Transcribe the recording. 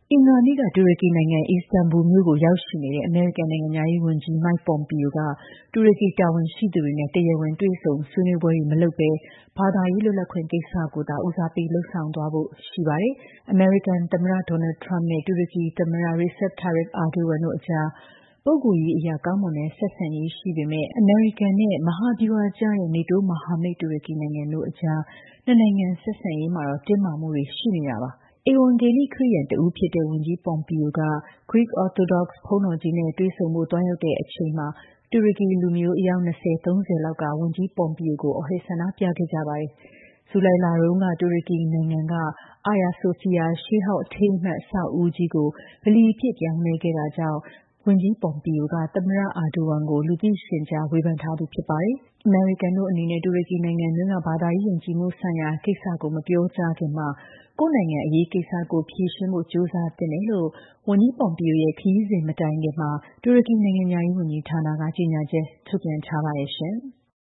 အင်္ဂါနေ့က တူရကီနိုင်ငံ အီစတန်ဘူမြို့ကိုရောက်ရှိနေတဲ့ အမေရိကန်နိုင်ငံခြားရေးဝန်ကြီး Mike Pompeo က တူရကီတာဝန်ရှိသူတွေနဲ့ တရားဝင်တွေ့ဆုံဆွေးနွေးပွဲတွေမလုပ်ဘဲ ဘာသာရေးလွတ်လပ်ခွင့်ကိစ္စကိုသာ ဦးစားပေးလုပ်ဆောင်သွားဖို့ရှိပါတယ်။ အမေရိကန်သမ္မတ Donald Trump နဲ့ တူရကီသမ္မတ Recep Tayyip Erdogan တို့အကြား ပုဂ္ဂိုလ်ရေးအရကောင်းမွန်တဲ့ဆက်ဆံရေးရှိပေမဲ့ အမေရိကန်နဲ့ မဟာဗျူဟာကျတဲ့ NATO မဟာမိတ်တူရကီနိုင်ငံတို့အကြား နှစ်နိုင်ငံဆက်ဆံရေးမှာတော့ တင်းမာမှုတွေရှိနေတာပါ။ ဧဝံဂေလိခရစ်ယာန်တဦးဖြစ်တဲ့ ဝန်ကြီး Pompeo က Greek Orthodox ဘုန်းတော်ကြီးနဲ့ တွေ့ဆုံဖို့သွားရောက်တဲ့အချိန်မှာ တူရကီလူမျိုး အယောက် 20-30 လောက်က ဝန်ကြီး Pompeo ကို အော်ဟစ်ဆန္ဒပြခဲ့ကြပါတယ်။ ဇူလိုင်လတုန်းက တူရကီနိုင်ငံက Hagia Sophia ရှေးဟောင်းအထိမ်းအမှတ်အဆောက်အဦကြီးကို ဗလီအဖြစ်ပြောင်းလဲခဲ့တာကြောင့် ဝန်ကြီး Pompeo က သမ္မတ Erdogan ကို လူသိရှင်ကြား ဝေဖန်ထားသူဖြစ်ပါတယ်။ အမေရိကန်တို့အနေနဲ့ တူရကီနိုင်ငံတွင်းက ဘာသာရေးယုံကြည်မှုဆိုင်ရာကိစ္စကိုမပြောကြားခင်မှာ ကိုယ့်နိုင်ငံအရေးကိစ္စကိုဖြေရှင်းဖို့ကြိုးစားသင့်တယ်လို့ ဝန်ကြီး Pompeo ရဲ့ ခရီးစဉ်မတိုင်ခင်မှာ တူရကီနိုင်ငံခြားရေးဝန်ကြီးဌာနက ကြေညာချက်ထုတ်ပြန်ထားပါတယ်ရှင်။